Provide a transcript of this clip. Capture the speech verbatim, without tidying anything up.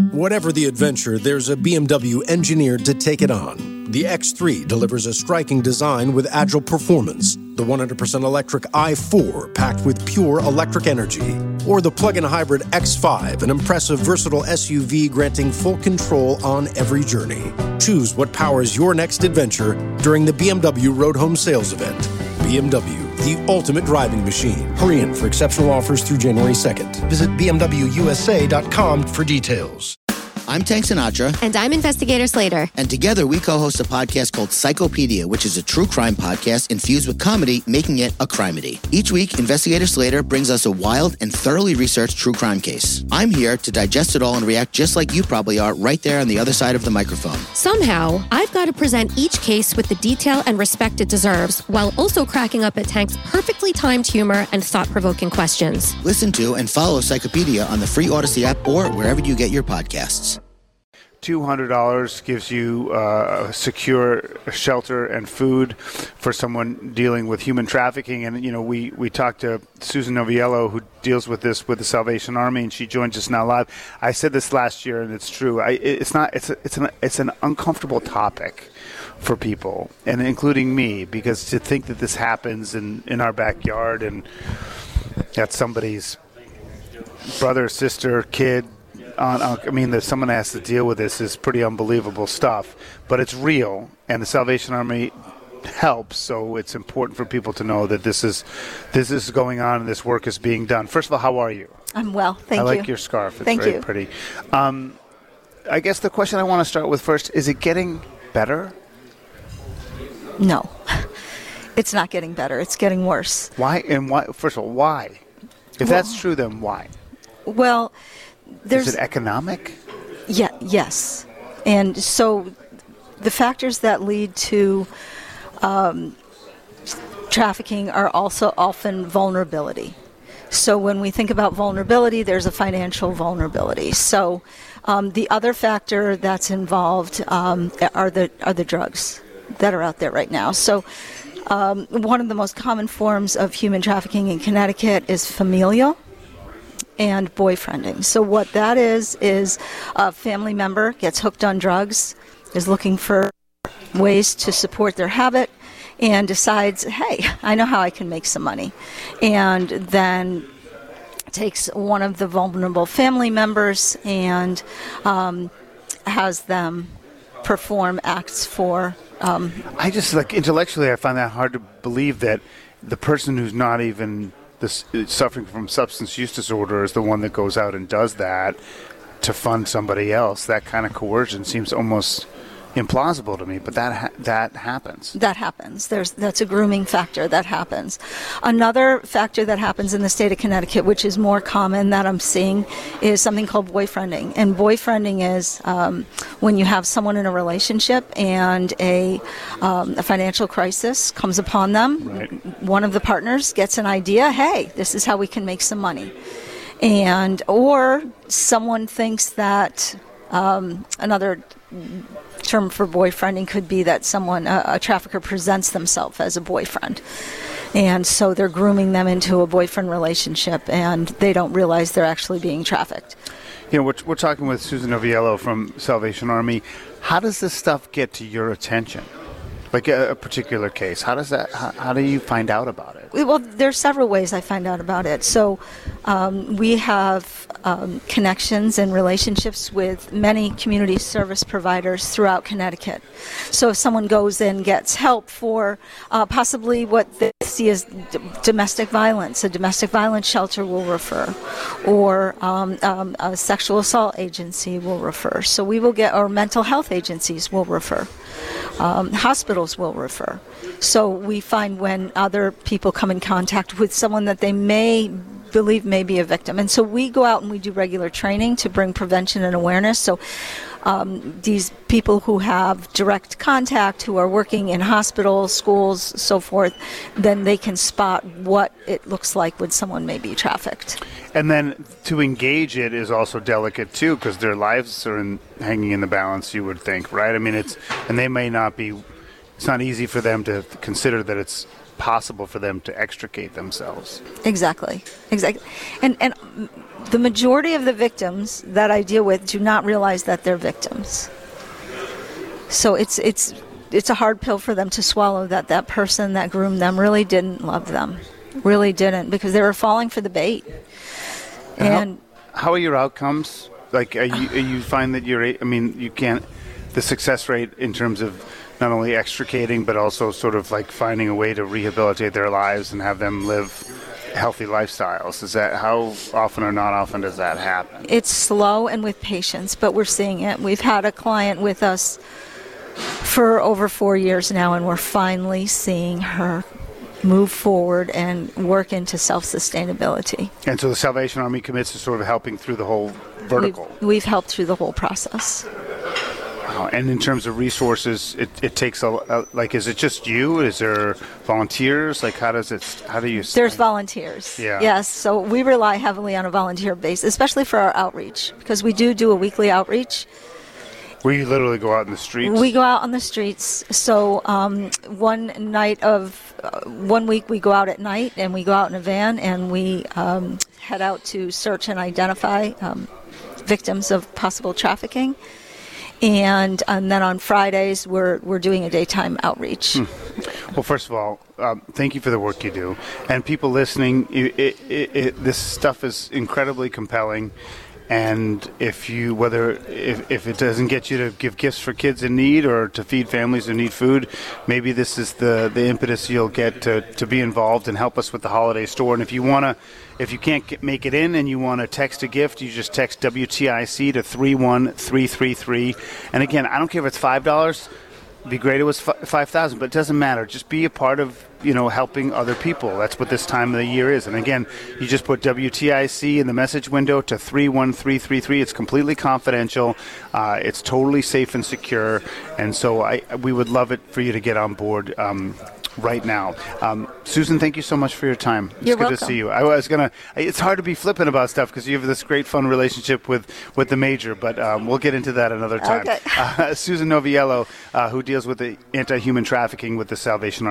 Whatever the adventure, there's a B M W engineered to take it on. The X three delivers a striking design with agile performance. The one hundred percent electric i four, packed with pure electric energy. Or the plug-in hybrid X five, an impressive, versatile S U V granting full control on every journey. Choose what powers your next adventure during the B M W Road Home Sales Event. B M W, the ultimate driving machine. Hurry in for exceptional offers through January second. Visit b m w u s a dot com for details. I'm Tank Sinatra. And I'm Investigator Slater. And together we co-host a podcast called Psychopedia, which is a true crime podcast infused with comedy, making it a crimedy. Each week, Investigator Slater brings us a wild and thoroughly researched true crime case. I'm here to digest it all and react just like you probably are right there on the other side of the microphone. Somehow, I've got to present each case with the detail and respect it deserves, while also cracking up at Tank's perfectly timed humor and thought-provoking questions. Listen to and follow Psychopedia on the free Odyssey app or wherever you get your podcasts. two hundred dollars gives you uh, secure shelter and food for someone dealing with human trafficking. And, you know, we, we talked to Susan Noviello, who deals with this with the Salvation Army, and she joins us now live. I said this last year, and it's true. I, it's not. It's a, it's an it's an uncomfortable topic for people, and including me, because to think that this happens in, in our backyard and that somebody's brother, sister, kid, On, uh, I mean, that someone has to deal with this is pretty unbelievable stuff, but it's real, and the Salvation Army helps. So it's important for people to know that this is this is going on and this work is being done. First of all, how are you? I'm well, thank I you. like your scarf. It's thank very you. pretty. Um, I guess the question I want to start with first, is it getting better? No, it's not getting better. It's getting worse. Why? And why? First of all, why? If well, that's true, then why? Well, there's... Is it economic? Yeah, yes. And so the factors that lead to um, trafficking are also often vulnerability. So when we think about vulnerability, there's a financial vulnerability. So um, the other factor that's involved um, are the are the drugs that are out there right now. So um, one of the most common forms of human trafficking in Connecticut is familial and boyfriending. So what that is, is a family member gets hooked on drugs, is looking for ways to support their habit, and decides, hey, I know how I can make some money. And then takes one of the vulnerable family members and um, has them perform acts for... Um, I just, like, intellectually, I find that hard to believe that the person who's not even... This, suffering from substance use disorder is the one that goes out and does that to fund somebody else. That kind of coercion seems almost implausible to me, but that ha- that happens. That happens. There's that's a grooming factor that happens. Another factor that happens in the state of Connecticut, which is more common that I'm seeing, is something called boyfriending. And boyfriending is um, when you have someone in a relationship and a, um, a financial crisis comes upon them. Right. One of the partners gets an idea, hey, this is how we can make some money. And or someone thinks that um, another term for boyfriending could be that someone, a, a trafficker, presents themselves as a boyfriend. And so they're grooming them into a boyfriend relationship, and they don't realize they're actually being trafficked. You know, we're, we're talking with Susan Noviello from Salvation Army. How does this stuff get to your attention? Like a, a particular case, how does that? How, how do you find out about it? Well, there's several ways I find out about it. So um, we have um, connections and relationships with many community service providers throughout Connecticut. So if someone goes and gets help for uh, possibly what they see as d- domestic violence, a domestic violence shelter will refer, or um, um, a sexual assault agency will refer. So we will get, or mental health agencies will refer. Um, hospitals will refer. So we find when other people come in contact with someone that they may believe may be a victim. And so we go out and we do regular training to bring prevention and awareness. So um, these people who have direct contact, who are working in hospitals, schools, so forth, then they can spot what it looks like when someone may be trafficked. And then to engage it is also delicate too, because their lives are in, hanging in the balance, you would think, right? I mean, it's, and they may not be, it's not easy for them to consider that it's possible for them to extricate themselves. Exactly. Exactly. And and the majority of the victims that I deal with do not realize that they're victims. So it's it's it's a hard pill for them to swallow, that that person that groomed them really didn't love them. Really didn't, because they were falling for the bait. And how, how are your outcomes? Like, are you, are you find that you're, I mean, you can't, the success rate in terms of not only extricating, but also sort of like finding a way to rehabilitate their lives and have them live healthy lifestyles. Is that, how often or not often does that happen? It's slow and with patience, but we're seeing it. We've had a client with us for over four years now, and we're finally seeing her move forward and work into self-sustainability. And so the Salvation Army commits to sort of helping through the whole vertical. We've, we've helped through the whole process. Wow. And in terms of resources, it, it takes a, a like. Is it just you? Is there volunteers? Like, how does it? How do you? There's volunteers. Yeah. Yes. So we rely heavily on a volunteer base, especially for our outreach, because we do do a weekly outreach. Where you literally go out in the streets? We go out on the streets. So um, one night of, uh, one week we go out at night, and we go out in a van, and we um, head out to search and identify um, victims of possible trafficking. And, and then on Fridays, we're we're doing a daytime outreach. Hmm. Well, first of all, um, thank you for the work you do. And people listening, it, it, it, it, this stuff is incredibly compelling. And if you, whether if, if it doesn't get you to give gifts for kids in need or to feed families who need food, maybe this is the, the impetus you'll get to, to be involved and help us with the holiday store. And if you want to, if you can't get, make it in and you want to text a gift, you just text W T I C to three one three three three. And again, I don't care if it's five dollars. It'd be great if it was five thousand, but it doesn't matter. Just be a part of, you know, helping other people. That's what this time of the year is. And again, you just put W T I C in the message window to three one three three three. It's completely confidential. Uh, it's totally safe and secure. And so I, we would love it for you to get on board um, right now. Um, Susan, thank you so much for your time. It's You're good welcome. to see you. I was gonna. It's hard to be flippant about stuff because you have this great, fun relationship with, with the major, but um, we'll get into that another time. Okay. Uh, Susan Noviello, uh, who deals with the anti-human trafficking with the Salvation Army.